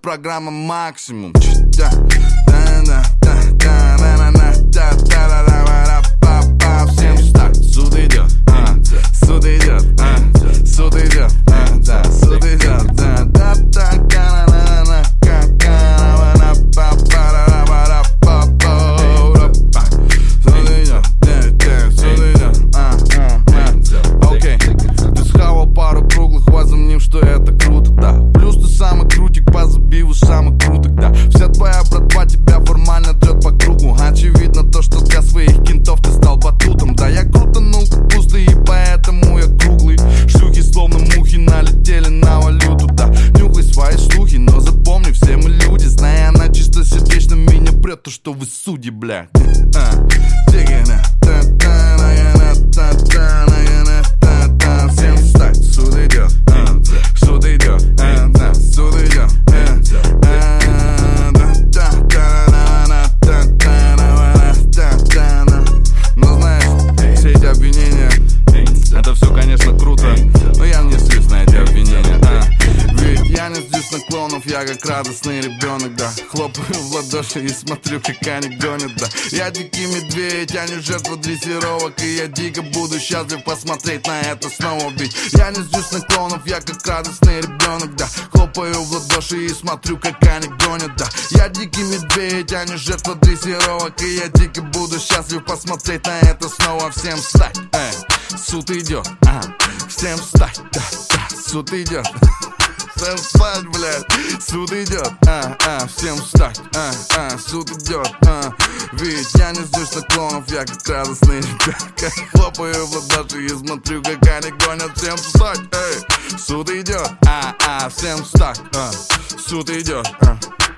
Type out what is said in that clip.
программа «Максимум». Всем старт, суд идет, суд идет, суд идет, да, суд идет, да. Окей, ты схавал пару круглых, возомнив, что это круто, да. Плюс ты самый крутик, позабиву самый круток, да. Вся твоя братва тебя формально дрет по кругу. Очевидно то, что для своих кентов ты стал батутом. Да, я крутанул капусты, и поэтому я круглый. Шлюхи словно мухи налетели на валюту, да. Нюхай свои слухи, но запомни, все мы люди. Зная, она чисто сердечно меня прет, то, что вы судьи, блядь. Всем встать, суд идет, суд идет, суд идет. Но знаешь, все эти обвинения, это все, конечно, круто, но я не злюсь на эти обвинения, ведь я не злюсь на клоунов, я как радостный ребенок, да. Хлопаю в ладоши и смотрю, как они гонят, да. Я дикий медведь, я не жертва дрессировок, и я дико буду счастлив посмотреть на это снова. Ведь я не злюсь на клоунов, я как радостный ребенок, да. Хлопаю в ладоши и смотрю, как они гонят, да. Я дикий медведь, я не жертва дрессировок, и я дико буду счастлив посмотреть на это снова. Всем встать, суд идет, всем встать, да, суд идет. Всем встать, блядь, суд идет, всем встать, суд идет, ведь я не злюсь на клонов, я как радостный ребенок. Хлопаю в ладоши и смотрю, как они гонят. Всем встать, суд идет, всем встать, суд идет,